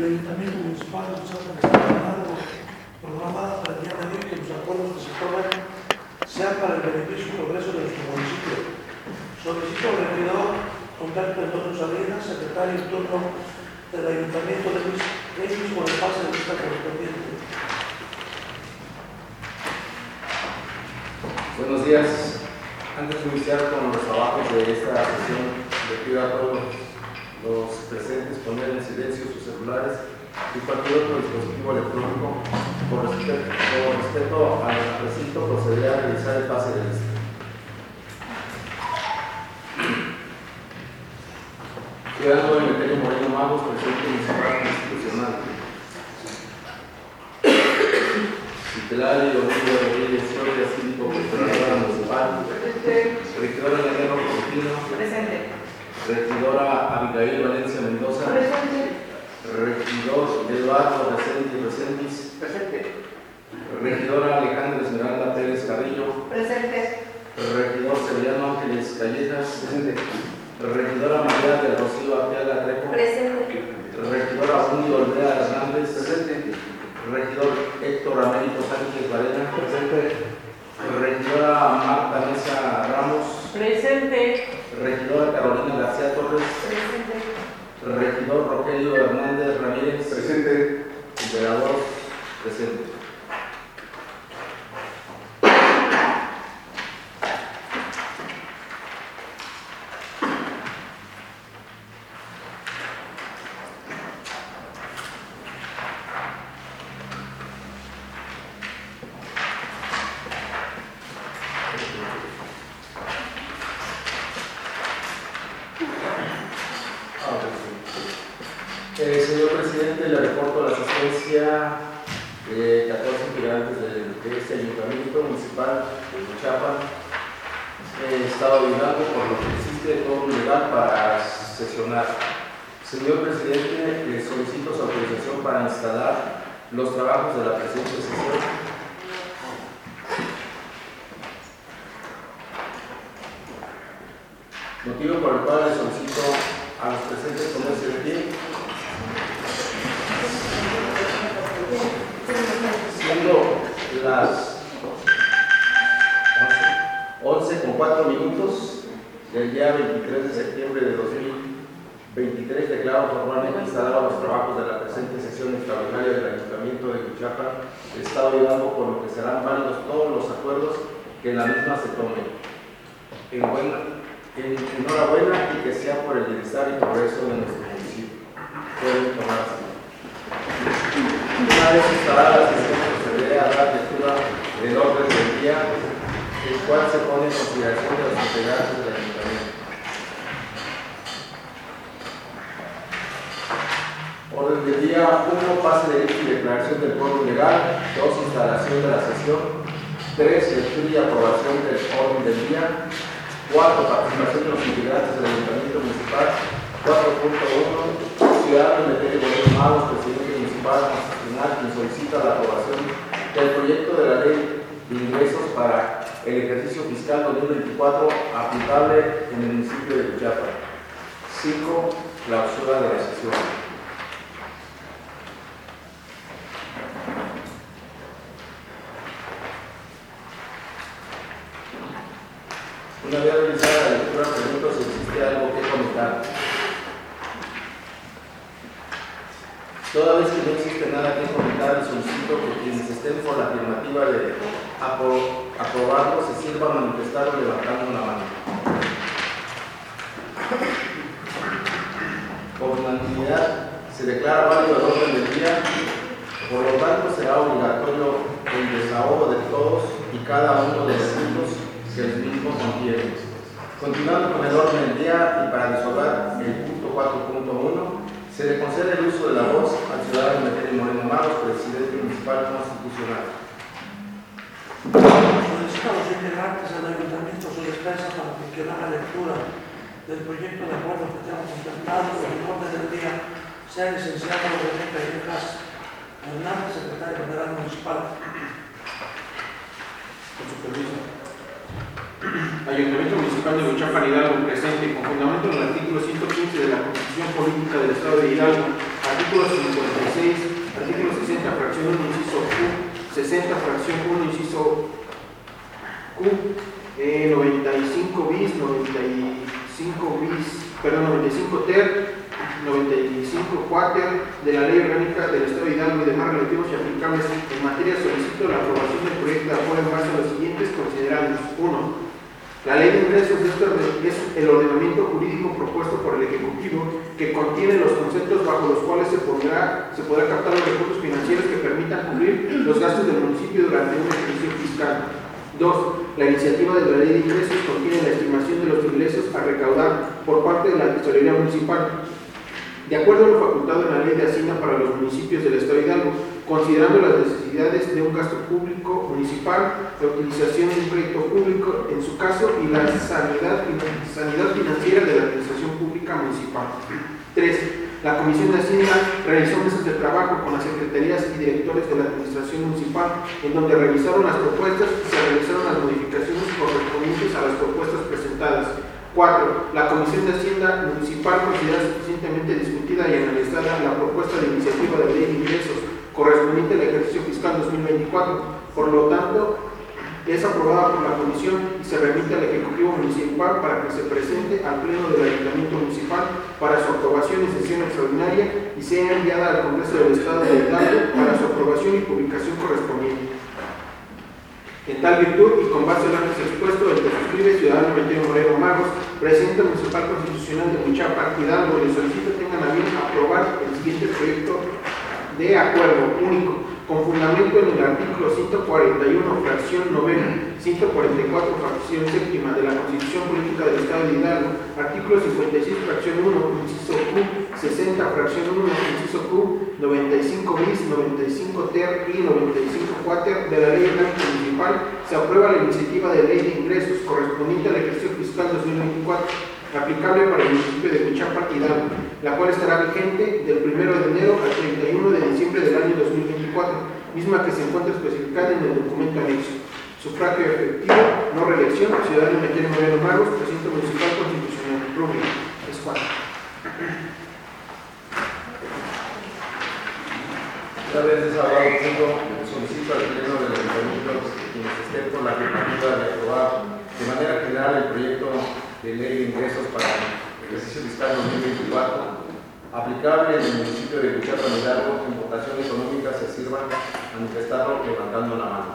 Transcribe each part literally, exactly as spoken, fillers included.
Ayuntamiento Municipal de Uchapan está programado, programada para el día de hoy que los acuerdos que se toman sean para el beneficio y progreso de nuestro municipio. Solicito al regidor Humberto Antonio Salinas, secretario en turno del Ayuntamiento de Luis Reyes, por el pase de lista correspondiente. Buenos días. Antes de iniciar con los trabajos de esta sesión, le pido a todos los presentes poner en silencio sus celulares y cualquier otro dispositivo electrónico. Por respeto, por respeto al recinto, procederé a realizar el pase de lista. Quedando en Emeterio Moreno Magos, presidente municipal institucional. Citlali Domingo Rodríguez Soria, síndico procuradora municipal. Regidora Guerrero Cortino. Presente. Regidora Abigail Valencia Mendoza. Presente. Regidor Eduardo Reséndiz Reséndiz. Presente. Regidora Alejandra Esmeralda Pérez Carrillo. Presente. Regidor Sevillano Ángeles Callejas. Presente. Regidora María del Rocío Arteaga Trejo. Presente. Regidora Unio Olvera Hernández. Presente. Regidor Héctor Américo Sánchez Varela. Presente. Regidora Marta Mesa Ramos. Presente. Regidora Carolina García Torres. Presente. Regidor Rogelio Hernández Ramírez. Presente. Emperador. Presente. Eh, señor presidente, le reporto la asistencia de catorce integrantes de, de este ayuntamiento municipal de Uchapan, eh, estado de Hidalgo, por lo que existe todo un legal para sesionar. Señor presidente, le solicito su autorización para instalar los trabajos de la presente sesión. Motivo por el cual le solicito a los presentes ponerse de pie. Siendo las once con cuatro minutos del día veintitrés de septiembre de dos mil veintitrés, declaro formalmente instalados los trabajos de la presente sesión extraordinaria del Ayuntamiento de Uchapan, Estado de Hidalgo, por lo que serán válidos todos los acuerdos que en la misma se tomen. En buena, en, enhorabuena y que sea por el bienestar y progreso de nuestro municipio. Pueden tomar asiento. Una vez instalada la sesión, procederé a dar lectura del orden del día, el cual se pone en consideración de los integrantes del Ayuntamiento. Orden del día uno, pase de lista y declaración del quórum legal. dos, instalación de la sesión. tres, lectura y aprobación del orden del día. cuatro, participación de los integrantes del Ayuntamiento Municipal. cuatro punto uno, ciudadano Emeterio Moreno Magos, presidente municipal constitucional, quien solicita la aprobación del proyecto de la ley de ingresos para el ejercicio fiscal dos mil veinticuatro aplicable en el municipio de Uchapan. cinco, clausura de la sesión. Una vez realizada la lectura, pregunto si existe algo que comentar. Toda vez que no existe nada que comentar, solicito que quienes estén por la afirmativa de apro aprobarlo se sirvan a manifestarlo levantando la mano. Por unanimidad se declara válido el orden del día, por lo tanto será obligatorio el desahogo de todos y cada uno de los puntos que el mismo contiene. Continuando con el orden del día y para resolver el punto cuatro punto uno, se le concede el uso de la voz al ciudadano Emeterio Moreno Magos, presidente municipal constitucional. Solicito a los integrantes del Ayuntamiento su despensa para que haga lectura del proyecto de acuerdo que tenemos contemplado en el orden del día, sea el licenciado René Callejas Hernández, secretario general municipal. Con su permiso. Ayuntamiento Municipal de Uchapan, Hidalgo, presente, con fundamento en el artículo ciento quince de la Constitución Política del Estado de Hidalgo, artículo artículo cincuenta y seis, artículo sesenta, fracción uno, inciso Q, sesenta, fracción uno, inciso Q, eh, noventa y cinco bis, noventa y cinco bis, perdón, noventa y cinco ter, noventa y cinco cuater de la Ley Orgánica del Estado de Hidalgo y demás relativos y aplicables en materia, solicito la aprobación del proyecto de acuerdo en base a los siguientes considerados. uno. La Ley de Ingresos es el ordenamiento jurídico propuesto por el Ejecutivo que contiene los conceptos bajo los cuales se podrá, se podrá captar los recursos financieros que permitan cubrir los gastos del municipio durante un ejercicio fiscal. dos. La iniciativa de la Ley de Ingresos contiene la estimación de los ingresos a recaudar por parte de la Tesorería Municipal, de acuerdo a lo facultado en la Ley de Hacienda para los municipios del Estado de Hidalgo, considerando las necesidades de un gasto público municipal, la utilización de un crédito público en su caso y la sanidad, sanidad financiera de la Administración Pública Municipal. tres. La Comisión de Hacienda realizó mesas de trabajo con las secretarías y directores de la Administración Municipal, en donde revisaron las propuestas y se realizaron las modificaciones correspondientes a las propuestas presentadas. cuatro. La Comisión de Hacienda Municipal considera suficientemente discutida y analizada la propuesta de iniciativa de Ley de Ingresos correspondiente al ejercicio fiscal dos mil veinticuatro. Por lo tanto, es aprobada por la Comisión y se remite al Ejecutivo Municipal para que se presente al Pleno del Ayuntamiento Municipal para su aprobación en sesión extraordinaria y sea enviada al Congreso del Estado de Hidalgo para su aprobación y publicación correspondiente. En tal virtud y con base al antes expuesto, el que suscribe Ciudadano Emiliano Moreno Magos, Presidente Municipal Constitucional de Huichapan, Hidalgo, le solicito tengan a bien aprobar el siguiente proyecto de acuerdo único, con fundamento en el artículo ciento cuarenta y uno, fracción novena, ciento cuarenta y cuatro, fracción séptima de la Constitución Política del Estado de Hidalgo, artículo cincuenta y seis, fracción uno, inciso Q, sesenta, fracción uno, inciso Q, noventa y cinco bis, noventa y cinco ter y noventa y cinco cuater de la Ley Orgánica Municipal, se aprueba la iniciativa de Ley de Ingresos correspondiente al ejercicio fiscal dos mil veinticuatro, aplicable para el municipio de Huichapan, Hidalgo, la cual estará vigente del primero de enero al treinta y uno de diciembre del año dos mil veinticuatro, misma que se encuentra especificada en el documento anexo. Sufragio efectivo, no reelección, Ciudadano Emiliano Moreno Magos, Presidente Municipal Constitucional. Rubio, es Juan. Una vez desahogado el punto, solicito al Pleno del Ayuntamiento que nos esté por la afirmativa de aprobar de manera general el proyecto de Ley de Ingresos para el ejercicio fiscal dos mil veinticuatro, aplicable en el municipio de Huichapan, Hidalgo, en votación económica se sirva manifestarlo levantando la mano.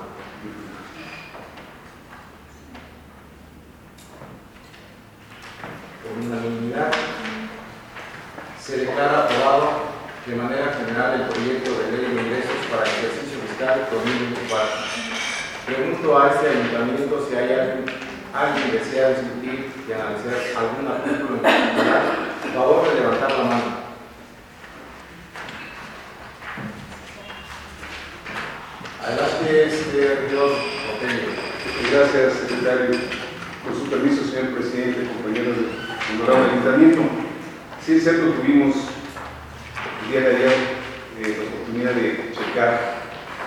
Por unanimidad se declara aprobado de manera general el proyecto de Ley de Ingresos para el ejercicio fiscal dos mil veinticuatro. Pregunto a este ayuntamiento si hay alguien, alguien que desea discutir y analizar algún artículo en particular. Por favor de levantar la mano. Adelante, este regidor Otello. Gracias, secretario. Por su permiso, señor presidente, compañeros del honorable ayuntamiento. Sí, es cierto, tuvimos el día de ayer eh, la oportunidad de checar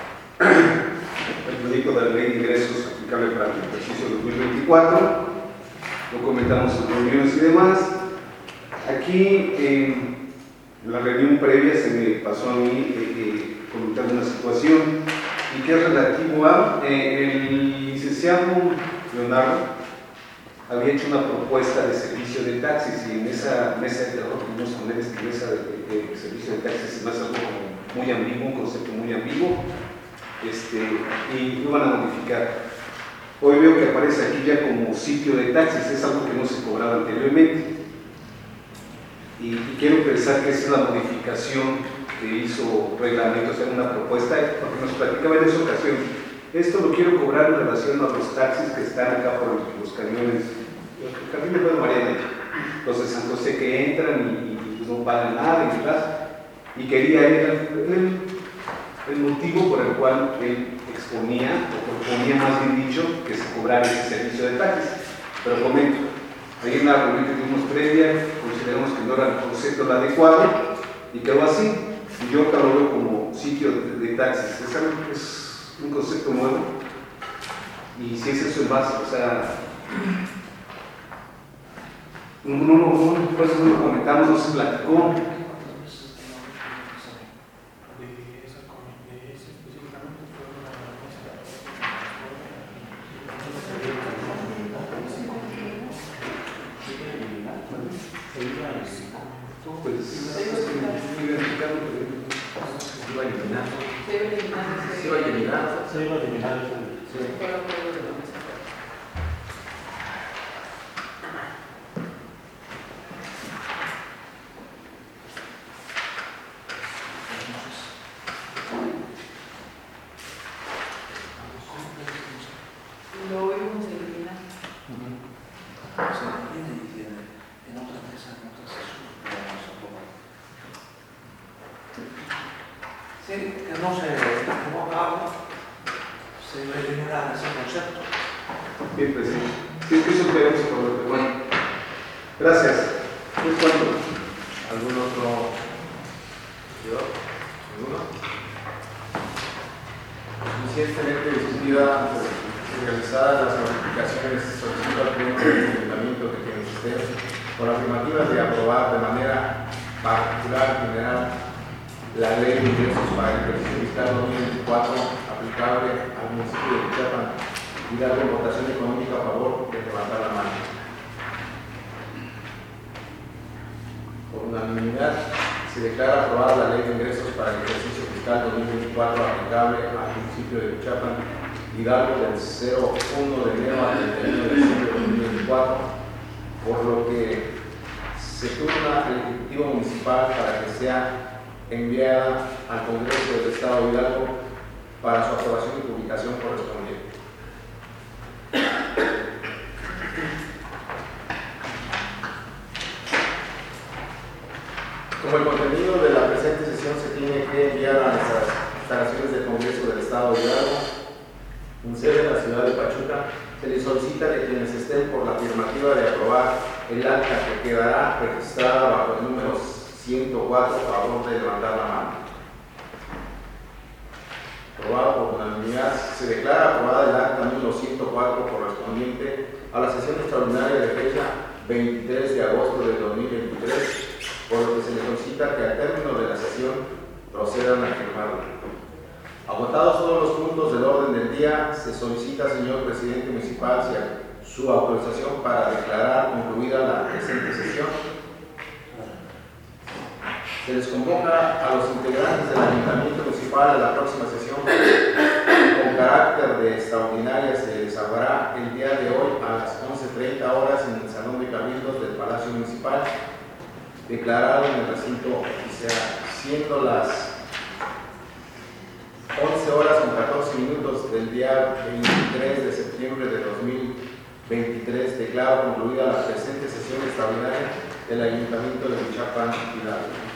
el proyecto de la Ley de Ingresos aplicable para el ejercicio dos mil veinticuatro. Lo comentamos en reuniones y demás. Aquí, en la reunión previa, se me pasó a mí eh, eh, comentar una situación y que es relativo a eh, el licenciado Leonardo había hecho una propuesta de servicio de taxis y en esa mesa de trabajo que tuvimos con él, esta mesa de, de, de servicio de taxis es más algo como muy ambiguo, un concepto muy ambiguo, este, y lo van a modificar. Hoy veo que aparece aquí ya como sitio de taxis, es algo que no se cobraba anteriormente. Y, y quiero pensar que es una modificación que hizo reglamento, o sea, una propuesta, porque nos platicaba en esa ocasión. Esto lo quiero cobrar en relación a los taxis que están acá por los camiones, los camiones de Mariana, los de San José que entran y, y pues no pagan nada y demás. Y quería ir el, el, el motivo por el cual él exponía, o proponía más bien dicho, que se cobrara ese servicio de taxis. Pero comento, ahí en la reunión que tuvimos previa, consideramos que no era el concepto el adecuado y quedó así. Y yo acá lo veo como sitio de, de taxis. Es, algo, es un concepto nuevo y si es eso el base, o sea, no, no, no, por eso no lo comentamos, no se platicó. se iba a eliminar eso. Sí. Fue lo que yo le dije. Lo íbamos a eliminar. Se tiene y tiene en otras mesas, en otras sesiones, pero no se aprueba. Sí, que no se llevó a cabo, se iba a eliminar ese concepto. Bien, presidente. Sí, eso queremos saber. Bueno, gracias. ¿Es cuánto? ¿Algún otro? ¿Yo? ¿Alguno? Suficientemente discutida y realizadas las modificaciones solicito al pleno del ayuntamiento que tiene usted con la afirmativa de aprobar de manera particular y general la ley de ingresos para el ejercicio fiscal dos mil veinticuatro aplicable al municipio de Uruapan y darle votación económica a favor de levantar la mano. Por unanimidad se declara aprobada la ley de ingresos para el ejercicio fiscal dos mil veinticuatro aplicable al municipio de Uruapan Hidalgo del cero uno de enero al treinta y uno de diciembre de dos mil veinticuatro, por lo que se turna al Ejecutivo Municipal para que sea enviada al Congreso del Estado de Hidalgo para su aprobación y publicación correspondiente. Como el contenido de la presente sesión se tiene que enviar a nuestras instalaciones del Congreso del Estado de Hidalgo, en sede de la ciudad de Pachuca, se les solicita que quienes estén por la afirmativa de aprobar el acta que quedará registrada bajo el número ciento cuatro, a favor de levantar la mano. Aprobado por unanimidad, se declara aprobada el acta número ciento cuatro correspondiente a la sesión extraordinaria de fecha veintitrés de agosto de dos mil veintitrés, por lo que se les solicita que al término de la sesión procedan a firmarla. Agotados todos los puntos del orden del día, se solicita, señor presidente municipal, su autorización para declarar concluida la presente sesión. Se les convoca a los integrantes del Ayuntamiento Municipal a la próxima sesión con carácter de extraordinaria. Se desahogará el día de hoy a las once treinta horas en el Salón de Cabildos del Palacio Municipal, declarado en el recinto oficial, siendo las once horas con catorce minutos del día veintitrés de septiembre de dos mil veintitrés, declaro concluida la presente sesión extraordinaria del Ayuntamiento de Uruapan Hidalgo.